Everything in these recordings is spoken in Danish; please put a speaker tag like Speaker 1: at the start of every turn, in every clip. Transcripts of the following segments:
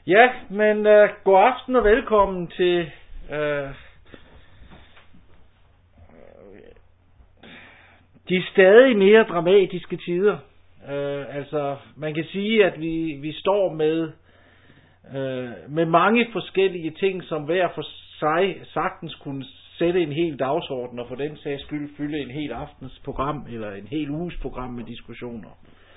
Speaker 1: Ja, men god aften og velkommen til de stadig mere dramatiske tider. Altså, man kan sige, at vi står med mange forskellige ting, som hver for sig sagtens kunne sætte en hel dagsorden, og for den sags skyld fylde en hel aftens program, eller en hel uges program med diskussioner.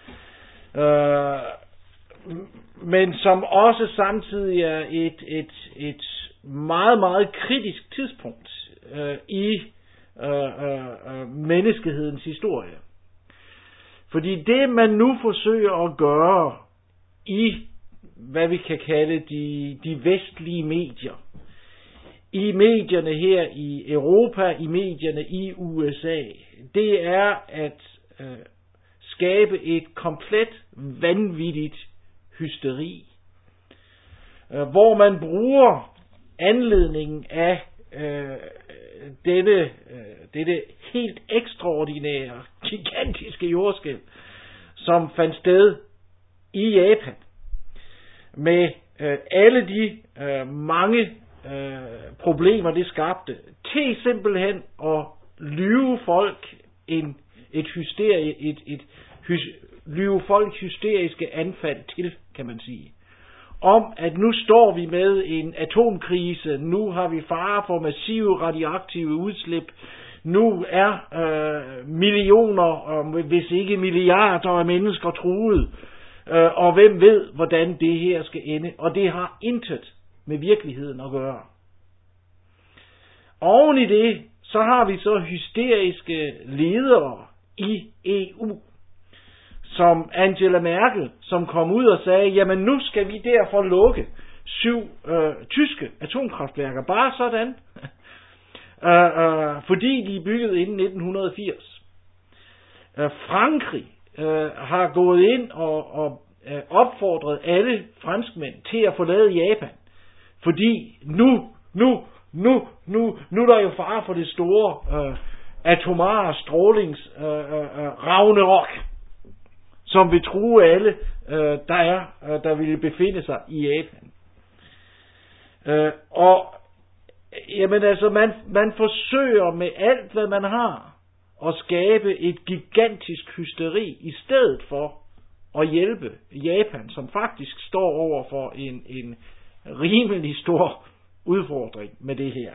Speaker 1: Men som også samtidig er et meget, meget kritisk tidspunkt i menneskehedens historie. Fordi det, man nu forsøger at gøre i, hvad vi kan kalde de vestlige medier, i medierne her i Europa, i medierne i USA, det er at skabe et komplet vanvittigt hysteri, hvor man bruger anledningen af dette helt ekstraordinære, gigantiske jordskælv, som fandt sted i Japan, med alle de mange problemer, det skabte, til simpelthen at lyve folk lyve folk hysteriske anfald til, kan man sige. Om, at nu står vi med en atomkrise, nu har vi fare for massive radioaktive udslip, nu er millioner, hvis ikke milliarder af mennesker truet, og hvem ved, hvordan det her skal ende. Og det har intet med virkeligheden at gøre. Oven i det, så har vi så hysteriske ledere i EU, som Angela Merkel, som kom ud og sagde, jamen nu skal vi derfor lukke 7 tyske atomkraftværker, bare sådan, fordi de er bygget inden 1980. Frankrig har gået ind og opfordret alle franskmænd til at forlade Japan, fordi nu er der jo fare for det store atomare strålings ragnarok, som vil true alle, der ville befinde sig i Japan. Og jamen altså, man forsøger med alt, hvad man har, at skabe et gigantisk hysteri, i stedet for at hjælpe Japan, som faktisk står over for en rimelig stor udfordring med det her.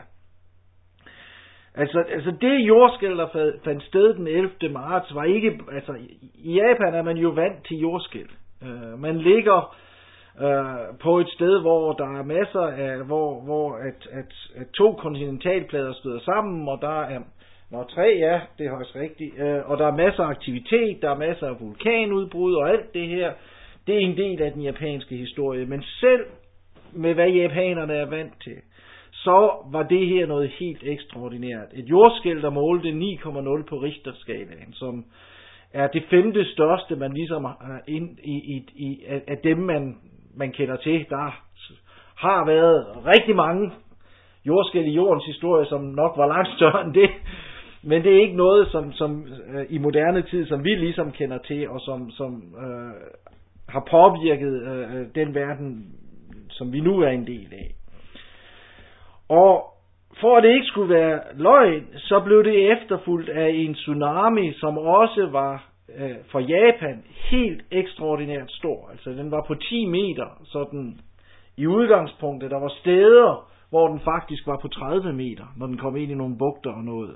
Speaker 1: Altså det jordskælv, der fandt sted den 11. marts, var ikke, altså i Japan er man jo vant til jordskælv. Man ligger på et sted, hvor der er masser af, hvor at 2 kontinentalplader støder sammen, og der er, det er også rigtigt, og der er masser af aktivitet, der er masser af vulkanudbrud og alt det her. Det er en del af den japanske historie, men selv med hvad japanerne er vant til, så var det her noget helt ekstraordinært. Et jordskælv, der målte 9,0 på Richterskalaen, som er det 5. største, man ligesom af dem, man kender til. Der har været rigtig mange jordskælv i jordens historie, som nok var langt større end det. Men det er ikke noget, som i moderne tid, som vi ligesom kender til, og som har påvirket den verden, som vi nu er en del af. Og for at det ikke skulle være løgn, så blev det efterfulgt af en tsunami, som også var for Japan helt ekstraordinært stor. Altså den var på 10 meter, sådan i udgangspunktet. Der var steder, hvor den faktisk var på 30 meter, når den kom ind i nogle bugter og noget.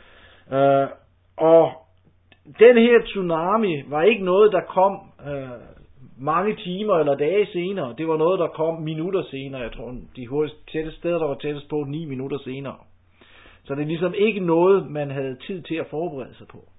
Speaker 1: Og den her tsunami var ikke noget, der kom mange timer eller dage senere. Det var noget, der kom minutter senere. Jeg tror, de tætteste steder, der var tættest på, 9 minutter senere. Så det er ligesom ikke noget, man havde tid til at forberede sig på.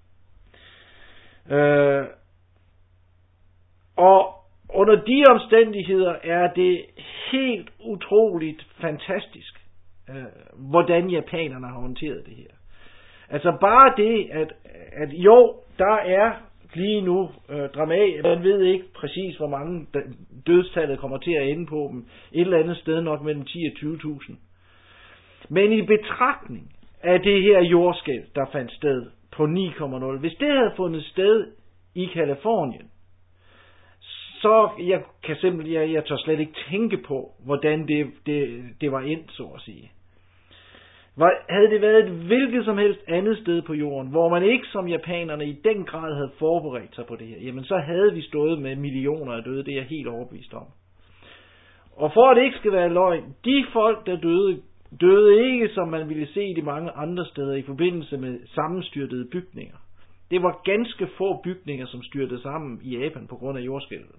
Speaker 1: Og under de omstændigheder er det helt utroligt fantastisk, hvordan japanerne har håndteret det her. Altså bare det, at jo, der er lige nu dramatisk. Man ved ikke præcis, hvor mange dødstallet kommer til at ende på dem. Et eller andet sted nok mellem 10 og 20.000. Men i betragtning af det her jordskælv, der fandt sted på 9,0, hvis det havde fundet sted i Californien, så jeg tør slet ikke tænke på, hvordan det var endt, så at sige. Havde det været et hvilket som helst andet sted på jorden, hvor man ikke som japanerne i den grad havde forberedt sig på det her, jamen så havde vi stået med millioner af døde, det er jeg helt overbevist om. Og for at det ikke skal være løgn, de folk, der døde ikke, som man ville se i de mange andre steder i forbindelse med sammenstyrtede bygninger. Det var ganske få bygninger, som styrtede sammen i Japan på grund af jordskælvet.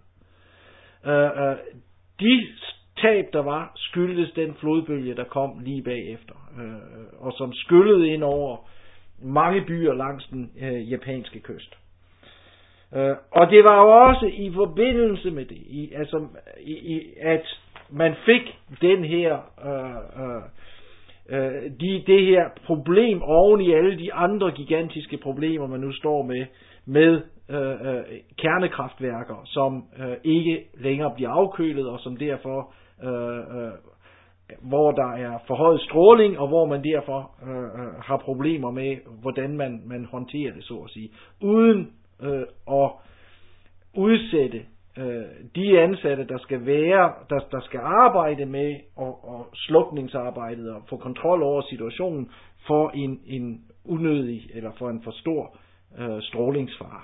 Speaker 1: De tab, der var, skyldtes den flodbølge, der kom lige bagefter, og som skyllede ind over mange byer langs den japanske kyst. Og det var jo også i forbindelse med det, at man fik den her, det her problem oven i alle de andre gigantiske problemer, man nu står med kernekraftværker, som ikke længere bliver afkølet, og som derfor, hvor der er forhøjet stråling, og hvor man derfor har problemer med, hvordan man håndterer det, så at sige, uden at udsætte de ansatte, der skal arbejde med og slukningsarbejdet og få kontrol over situationen for en unødig eller for en for stor strålingsfare.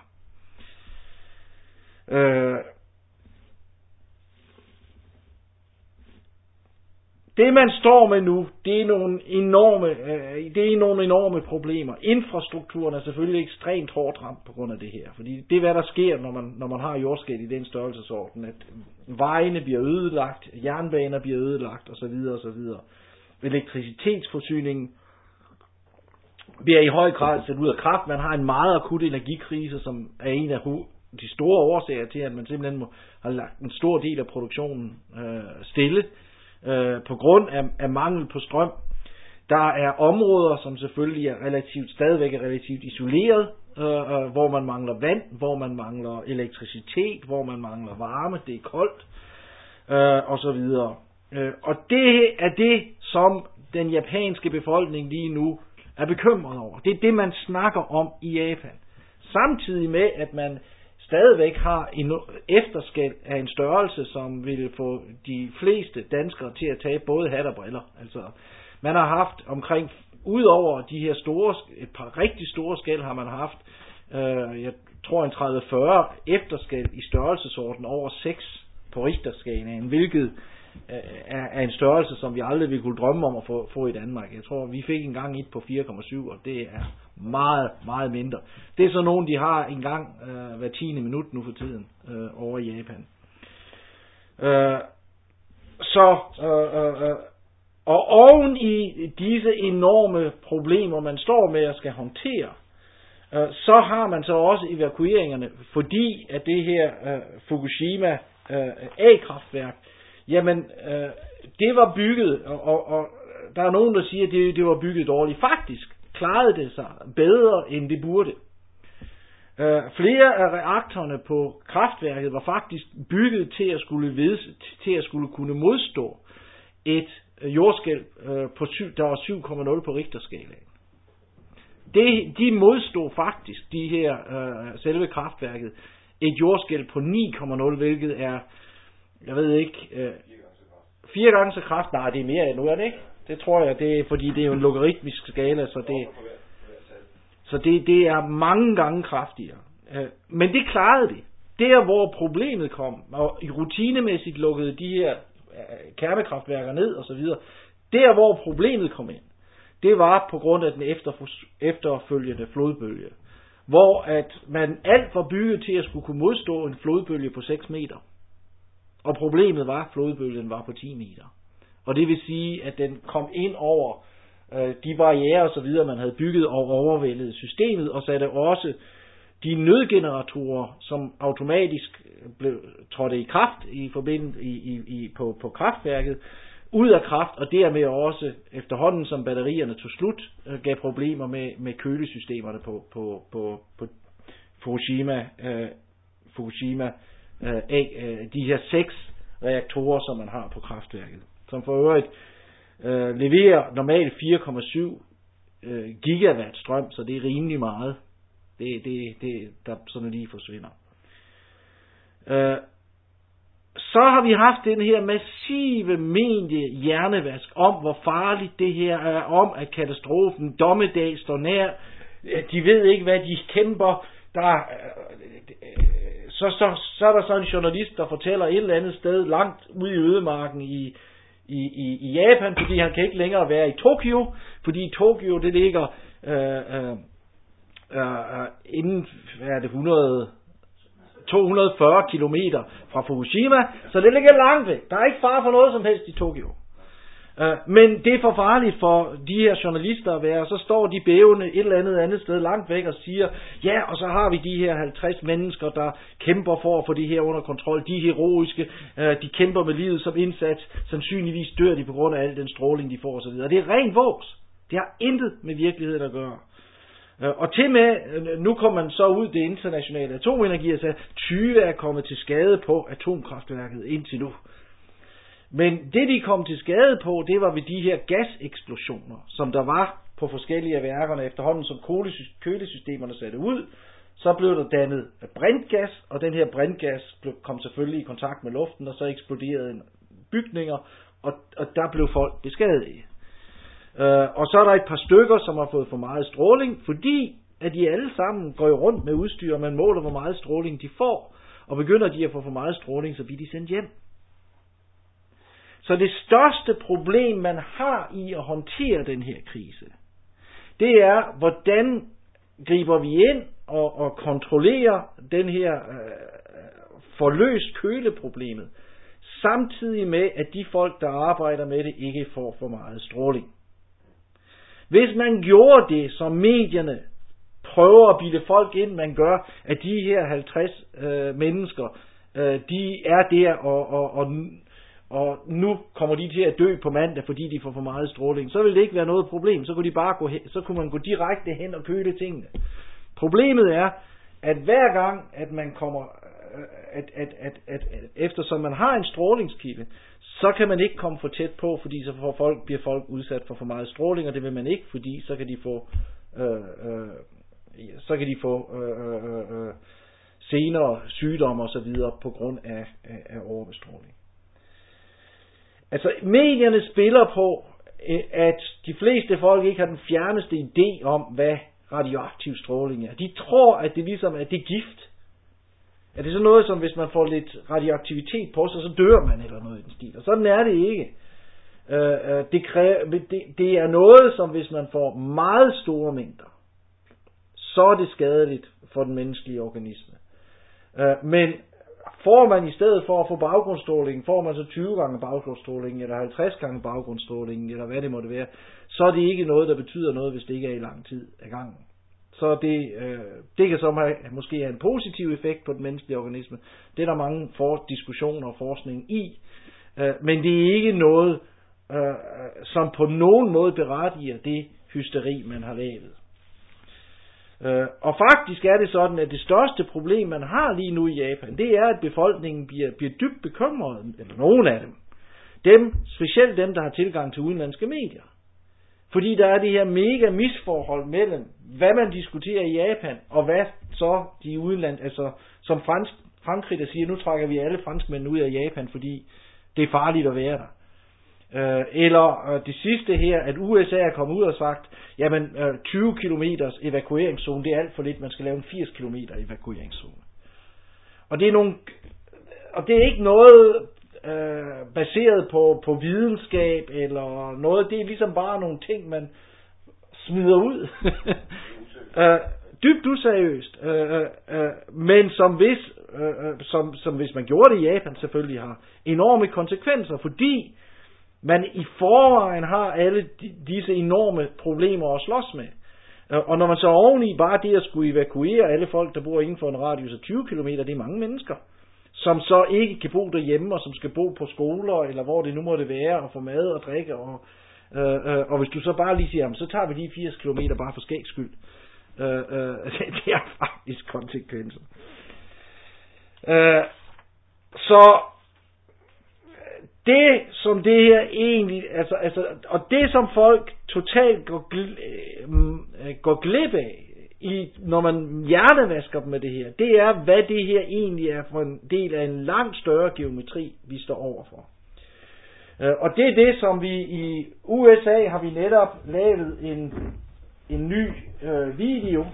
Speaker 1: Det man står med nu, det er nogle enorme problemer. Infrastrukturen er selvfølgelig ekstremt hårdt ramt på grund af det her, fordi det er hvad der sker, når man har jordskælv i den størrelsesorden, at vejene bliver ødelagt, jernbaner bliver ødelagt osv. osv. Elektricitetsforsyningen bliver i høj grad sat ud af kraft. Man har en meget akut energikrise, som er en af de store årsager til, at man simpelthen har lagt en stor del af produktionen stille på grund af mangel på strøm. Der er områder, som selvfølgelig er stadigvæk er relativt isoleret, hvor man mangler vand, hvor man mangler elektricitet, hvor man mangler varme, det er koldt, og så videre. Og det er det, som den japanske befolkning lige nu er bekymret over. Det er det, man snakker om i Japan. Samtidig med, at man stadigvæk har en efterskæld af en størrelse, som vil få de fleste danskere til at tage både hat og briller. Altså, man har haft omkring, udover de her et par rigtig store skæld, har man haft, jeg tror en 30-40 efterskæld i størrelsesorden over 6 på Richterskalaen, hvilket er en størrelse, som vi aldrig ville kunne drømme om at få i Danmark. Jeg tror, vi fik engang et på 4,7, og det er meget, meget mindre. Det er så nogen, de har en gang hver 10. minut nu for tiden over i Japan. Og oven i disse enorme problemer, man står med og skal håndtere, så har man så også evakueringerne, fordi at det her Fukushima A-kraftværk, jamen, det var bygget, og der er nogen, der siger, at det var bygget dårligt. Faktisk klarede det sig bedre, end det burde. Flere af reaktorerne på kraftværket var faktisk bygget til at skulle kunne modstå et jordskælv der var 7,0 på Richterskalaen. De modstod faktisk, de her selve kraftværket, et jordskælv på 9,0, hvilket er, jeg ved ikke, 4 gange så kraft. Nej, det er mere endnu, er det ikke? Det tror jeg, det er, fordi det er jo en logaritmisk skala, så det er mange gange kraftigere. Men det klarede det. Der, hvor problemet kom, og rutinemæssigt lukkede de her kernekraftværker ned og så videre, der, hvor problemet kom ind, det var på grund af den efterfølgende flodbølge, hvor at man alt var bygget til at skulle kunne modstå en flodbølge på 6 meter. Og problemet var, at flodbølgen var på 10 meter. Og det vil sige, at den kom ind over de barrierer og så videre, man havde bygget og overvældede systemet, og satte også de nødgeneratorer, som automatisk trådte i kraft på kraftværket, ud af kraft, og dermed også efterhånden, som batterierne tog slut, gav problemer med kølesystemerne på Fukushima, de her 6 reaktorer, som man har på kraftværket, som for øvrigt leverer normalt 4,7 gigawatt strøm, så det er rimelig meget. Det der sådan lige forsvinder. så har vi haft den her massive hjernevask om, hvor farligt det her er, om at katastrofen, dommedag står nær. De ved ikke, hvad de kæmper. Så er der så en journalist, der fortæller et eller andet sted langt ude i ødemarken i Japan, fordi han kan ikke længere være i Tokyo, fordi Tokyo det ligger inden 240 kilometer fra Fukushima, så det ligger langt væk. Der er ikke fare for noget som helst i Tokyo. Men det er for farligt for de her journalister at være, så står de bævende et eller andet sted langt væk og siger, ja, og så har vi de her 50 mennesker, der kæmper for at få det her under kontrol. De er heroiske, de kæmper med livet som indsats, sandsynligvis dør de på grund af al den stråling, de får osv. Det er ren vås. Det har intet med virkeligheden at gøre. Og til med, nu kommer man så ud det internationale atomenergi og siger, 20 er kommet til skade på atomkraftværket indtil nu. Men det de kom til skade på, det var ved de her gaseksplosioner, som der var på forskellige af værkerne efterhånden, som kølesystemerne satte ud. Så blev der dannet brintgas, og den her brintgas kom selvfølgelig i kontakt med luften, og så eksploderede bygninger, og der blev folk beskadigede. Og så er der et par stykker, som har fået for meget stråling, fordi at de alle sammen går rundt med udstyr, og man måler, hvor meget stråling de får, og begynder de at få for meget stråling, så bliver de sendt hjem. Så det største problem, man har i at håndtere den her krise, det er, hvordan griber vi ind og kontrollerer den her forløst køleproblemet, samtidig med, at de folk, der arbejder med det, ikke får for meget stråling. Hvis man gjorde det, som medierne prøver at bilde folk ind, man gør, at de her 50 mennesker, de er der, og nu kommer de til at dø på mandag, fordi de får for meget stråling, så vil det ikke være noget problem. Så kunne man gå direkte hen og køle tingene. Problemet er, at hver gang, at man kommer, eftersom man har en strålingskilde, så kan man ikke komme for tæt på, fordi så bliver folk udsat for meget stråling, og det vil man ikke, fordi så kan de få senere sygdomme og så videre på grund af overbestråling. Altså, medierne spiller på, at de fleste folk ikke har den fjerneste idé om, hvad radioaktiv stråling er. De tror, at det ligesom er det gift. Er det sådan noget, som hvis man får lidt radioaktivitet på sig, så dør man eller noget i den stil. Og sådan er det ikke. Det er noget, som hvis man får meget store mængder, så er det skadeligt for den menneskelige organisme. Men får man i stedet for at få baggrundsstråling, får man så 20 gange baggrundsstråling, eller 50 gange baggrundsstråling, eller hvad det måtte være, så er det ikke noget, der betyder noget, hvis det ikke er i lang tid ad gangen. Så det kan så måske have en positiv effekt på den menneskelige organisme. Det er der mange diskussioner og forskning i, men det er ikke noget, som på nogen måde berettiger det hysteri, man har lavet. Og faktisk er det sådan, at det største problem, man har lige nu i Japan, det er, at befolkningen bliver dybt bekymret, eller nogen af dem, specielt dem, der har tilgang til udenlandske medier. Fordi der er det her mega misforhold mellem, hvad man diskuterer i Japan, og hvad så de udenland, altså som Frankrig, der siger, nu trækker vi alle franskmænd ud af Japan, fordi det er farligt at være der. Eller det sidste her, at USA er kommet ud og sagt, jamen 20 kilometers evakueringszone, det er alt for lidt, man skal lave en 80 kilometer evakueringszone. Og det er ikke noget baseret på videnskab eller noget, det er ligesom bare nogle ting, man smider ud. Dybt useriøst, men som hvis man gjorde det i Japan, selvfølgelig har enorme konsekvenser, fordi man i forvejen har alle disse enorme problemer at slås med. Og når man så oveni bare det at skulle evakuere alle folk, der bor inden for en radius af 20 km, det er mange mennesker, som så ikke kan bo derhjemme, og som skal bo på skoler, eller hvor det nu måtte være, og få mad og drikke. Og hvis du så bare lige siger, jamen, så tager vi lige 80 km bare for skægs skyld. Det er faktisk konsekvenser. Så det som det her egentlig, og det som folk totalt går glip af når man hjernevasker dem med det her, det er, hvad det her egentlig er for en del af en langt større geometri, vi står overfor. Og det er det, som vi i USA har vi netop lavet en ny video,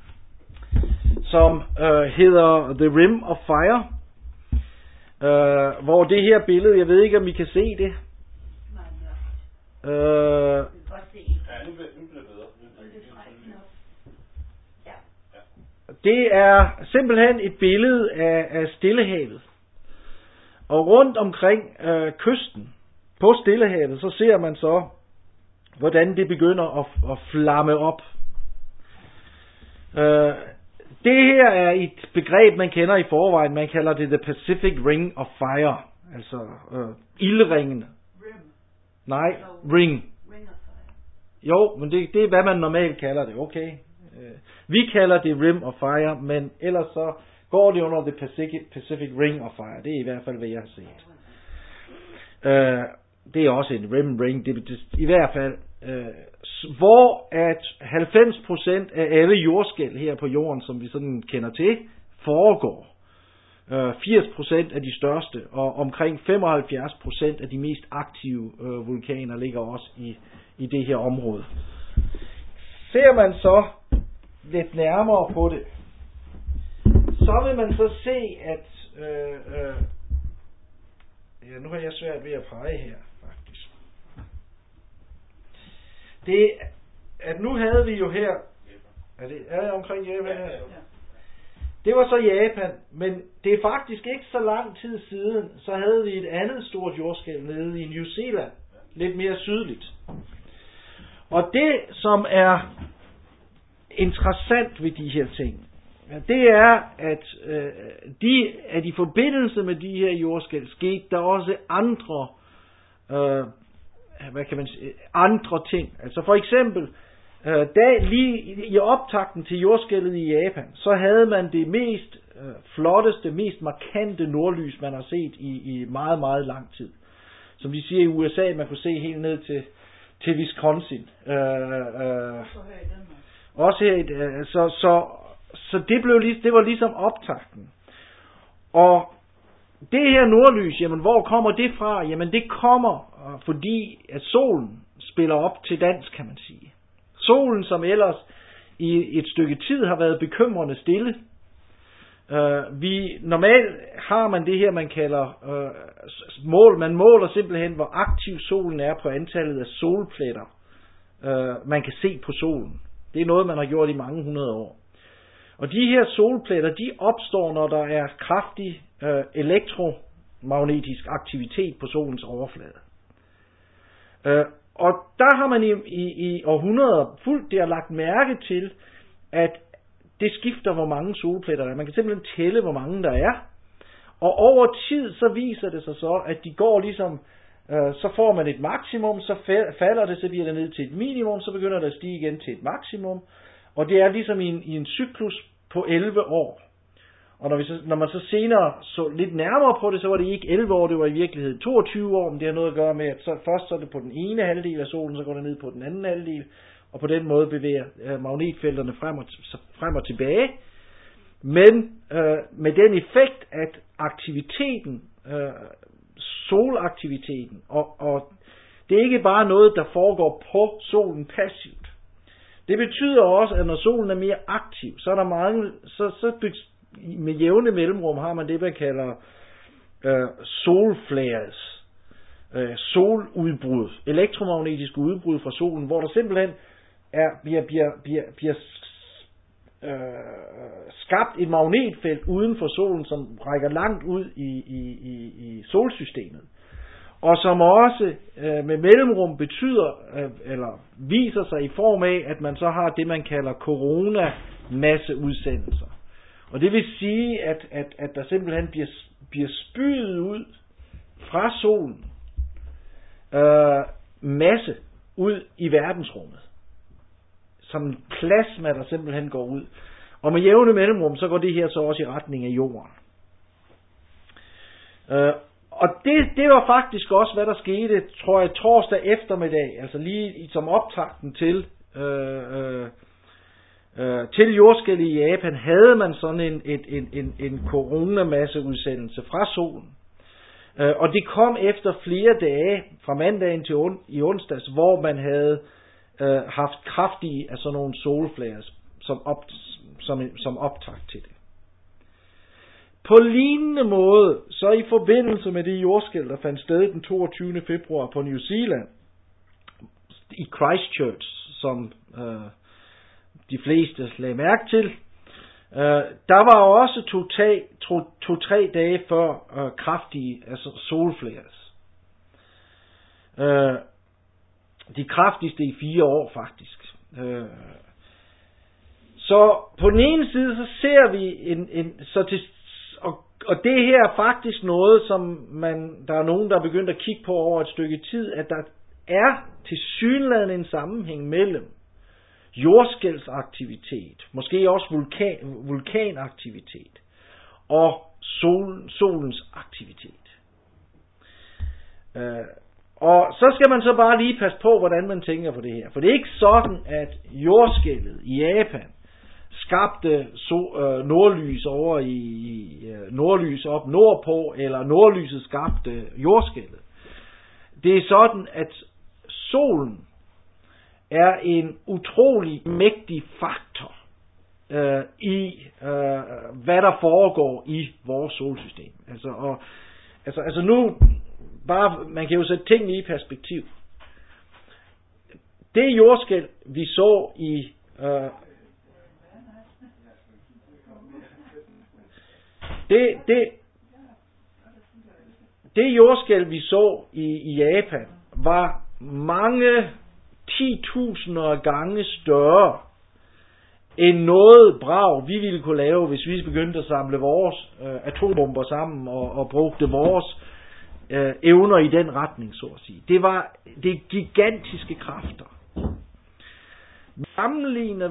Speaker 1: som hedder The Rim of Fire, hvor det her billede, jeg ved ikke, om I kan se det. Det er simpelthen et billede af Stillehavet. Og rundt omkring kysten på Stillehavet, så ser man så, hvordan det begynder at flamme op. Det her er et begreb, man kender i forvejen. Man kalder det The Pacific Ring of Fire. Altså ildringen. Nej, ring. Jo, men det er, hvad man normalt kalder det, okay. Vi kalder det Rim of Fire, men ellers så går det under The Pacific Ring of Fire. Det er i hvert fald, hvad jeg har set. Det er også en ring. Det i hvert fald, hvor at 90% af alle jordskælv her på jorden, som vi sådan kender til, foregår. 80% af de største, og omkring 75% af de mest aktive vulkaner ligger også i det her område. Ser man så lidt nærmere på det, så vil man så se, at ja, nu har jeg svært ved at pege her, faktisk. Det, at nu havde vi jo her, er det omkring Japan her? Det var så Japan, men det er faktisk ikke så lang tid siden, så havde vi et andet stort jordskælv nede i New Zealand, lidt mere sydligt. Og det, som er interessant ved de her ting, det er, at i forbindelse med de her jordskælv skete der også andre, andre ting. Altså for eksempel, lige i optakten til jordskælvet i Japan, så havde man det mest flotteste, mest markante nordlys, man har set i meget, meget lang tid. Som vi siger i USA, man kunne se helt ned til Wisconsin. Også her, så det var ligesom optakten. Og det her nordlys, jamen hvor kommer det fra? Jamen det kommer, fordi at solen spiller op til dans, kan man sige. Solen, som ellers i et stykke tid har været bekymrende stille. Normalt har man det her, man kalder man måler simpelthen, hvor aktiv solen er på antallet af solpletter, man kan se på solen. Det er noget, man har gjort i mange hundrede år. Og de her solpletter, de opstår, når der er kraftig elektromagnetisk aktivitet på solens overflade. Og der har man i århundreder fuldt det har lagt mærke til, at det skifter, hvor mange solpletter der er. Man kan simpelthen tælle, hvor mange der er. Og over tid, så viser det sig så, at de går ligesom, så får man et maksimum, så falder det, så bliver det ned til et minimum, så begynder det at stige igen til et maksimum. Og det er ligesom i en cyklus på 11 år. Og når man så senere så lidt nærmere på det, så var det ikke 11 år, det var i virkeligheden 22 år, men det har noget at gøre med, at først så er det på den ene halvdel af solen, så går det ned på den anden halvdel, og på den måde bevæger magnetfelterne frem og tilbage. Men med den effekt, at aktiviteten, solaktiviteten, og det er ikke bare noget, der foregår på solen passivt. Det betyder også, at når solen er mere aktiv, så er der mange, med jævne mellemrum har man det, man kalder solflares, soludbrud, elektromagnetiske udbrud fra solen, hvor der simpelthen bliver skabt et magnetfelt uden for solen, som rækker langt ud i solsystemet, og som også med mellemrum betyder, eller viser sig i form af, at man så har det, man kalder coronamasseudsendelser. Og det vil sige, at der simpelthen bliver spydet ud fra solen masse ud i verdensrummet. Som en plasma, der simpelthen går ud. Og med jævne mellemrum, så går det her så også i retning af jorden. Og det var faktisk også, hvad der skete, tror jeg, torsdag eftermiddag, altså lige som optakten til til jordskælvet i Japan havde man sådan en coronamasseudsendelse fra solen. Og det kom efter flere dage, fra mandagen til i onsdags, hvor man havde haft kraftige af sådan nogle solflares som optakt til det. På lignende måde, så i forbindelse med det jordskælv, der fandt sted den 22. februar på New Zealand, i Christchurch, som de fleste lagde mærke til, der var også 2-3 dage før kraftige solflares. De kraftigste i 4 år faktisk. Så på den ene side, så ser vi og det her er faktisk noget, som der er nogen, der er begyndt at kigge på over et stykke tid, at der er tilsyneladende en sammenhæng mellem jordskælvsaktivitet, måske også vulkanaktivitet, og solens aktivitet. Og så skal man så bare lige passe på, hvordan man tænker på det her. For det er ikke sådan, at jordskælvet i Japan skabte nordlys over i nordlys op nordpå, eller nordlyset skabte jordskælvet. Det er sådan, at solen er en utrolig mægtig faktor i hvad der foregår i vores solsystem. Altså nu bare man kan jo sætte tingene i perspektiv. Det jordskælv vi så i det jordskælv vi så i Japan var mange 10.000 gange større end noget brag vi ville kunne lave, hvis vi begyndte at samle vores atombomber sammen og brugte vores evner i den retning, så at sige. Det er gigantiske kræfter. Sammenlignet